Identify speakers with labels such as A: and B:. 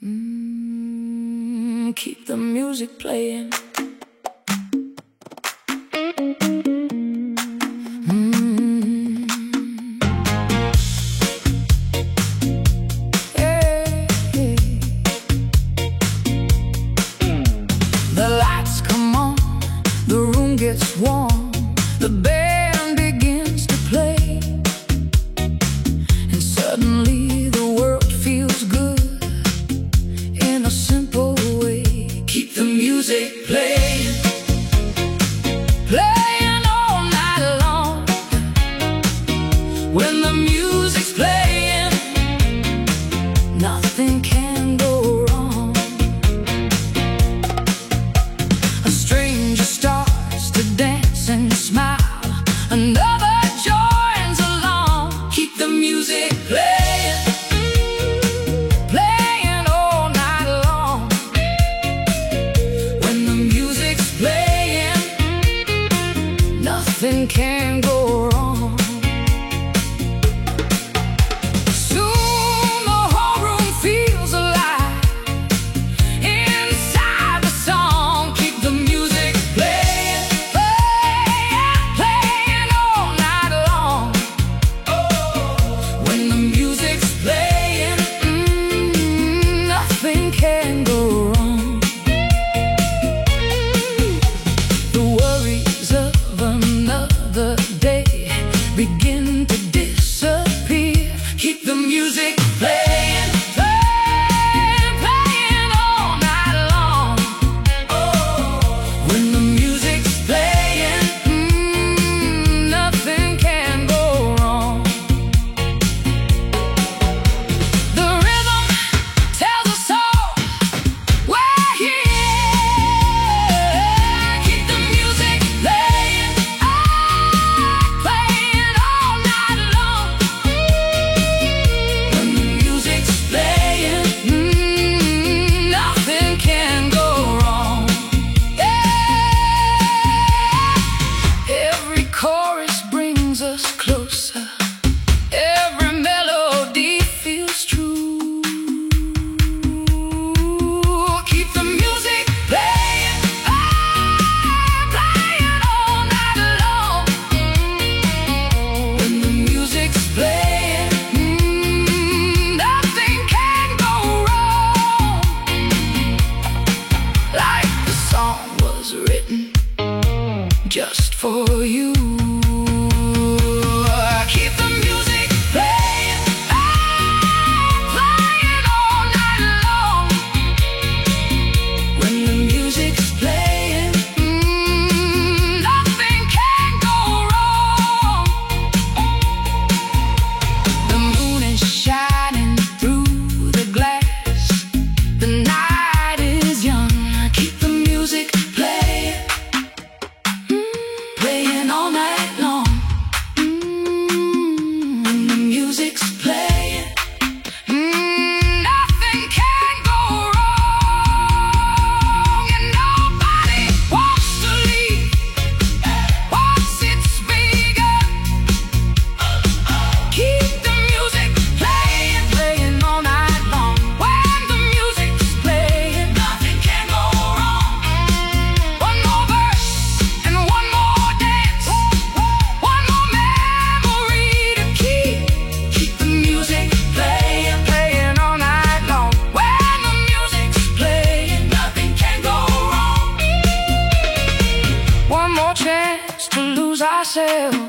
A: Keep the music playing. Yeah. The lights come on, the room gets warm, the band begins to play, and suddenly the world feels good in a simple way. Keep the music playing, playing all night long. When the music's playing, nothing can go wrong. A stranger starts to dance and smile, another joins along. Keep the music playing, playing all night long. When the music's playing, nothing can go wrong. Soon the whole room feels alive inside the song. Keep the music playing, playing, playing all night long. When the music's playing, nothing can go wrong. The worries of another day begin to disappear. Keep the music playing, playing, playing all night long. When the music's playing, nothing can go wrong. The rhythm tells us all we're here. Keep the music playing, playing all night long. When the music's playing, nothing can go wrong. Yeah. Every chorus brings us closer, every melody feels true. Keep the music playing, playing all night long. When the music's playing, nothing can go wrong. Like the song was written just for you. Keep the music playing, playing all night long. When the music's playing, nothing can go wrong. The moon is shining through the glass, the night is young. Keep the music playing, playing all night long. When the music's playing, nothing can go wrong. And nobody wants to leave once it's begun. Keep the music playing, playing all night long. When the music's playing, nothing can go wrong. One more verse and one more dance, one more memory to keep. Keep the music playing, playing all night long. When the music's playing, nothing can go wrong. One more chance to lose ourselves.